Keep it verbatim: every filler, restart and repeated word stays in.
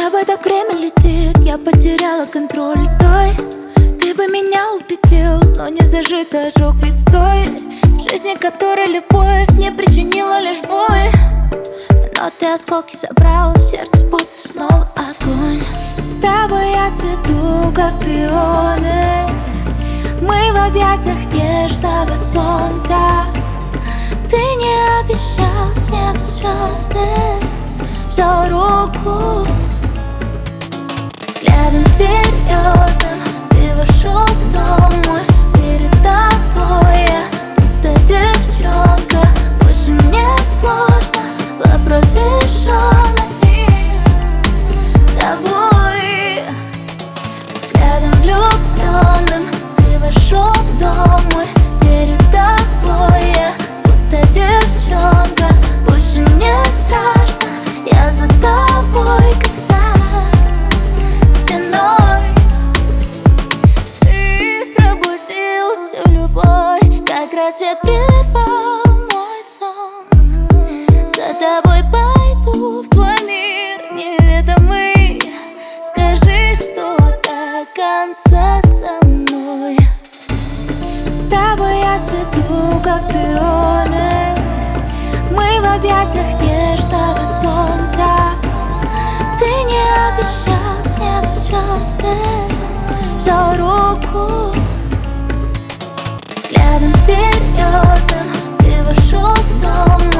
тобой так время летит, я потеряла контроль. Стой, ты бы меня убедил, но не зажитый ожог, ведь стой. В жизни которой любовь не причинила лишь боль, но ты осколки собрал, в сердце будто снова огонь. С тобой я цвету, как пионы, мы в объятиях нежного солнца. Ты не обещал с неба звезды, взял руку. Взглядом серьезным ты вошел в дом мой, перед тобой я будто девчонка. Больше мне сложно, вопрос решен одним тобой. Взглядом влюбленным ты вошел в дом мой, перед тобой я будто девчонка. Больше мне страшно, я за тобой, как за стеной. Ты пробудил всю любовь, как рассвет прервал мой сон. За тобой пойду в твой мир неведомый. Скажи, что до конца со мной. С тобой я цвету, как пионы, мы в объятиях нежного солнца. Ты не обещал с неба звезды, взял руку. Взглядом серьезным ты вошел в дом